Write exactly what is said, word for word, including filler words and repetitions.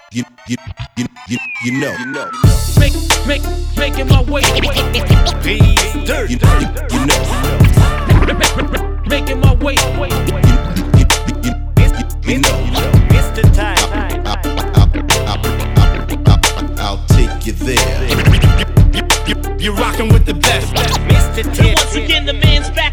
you, you, you, you, you know. You know. Make, make, making my way. Peace, dirt, you, you, you know. Making my way. You, you, you, you, you know. It's the time. I'll, I'll, I'll, I'll, I'll take you there. You're rocking with the best. Mister And once again, the man's back.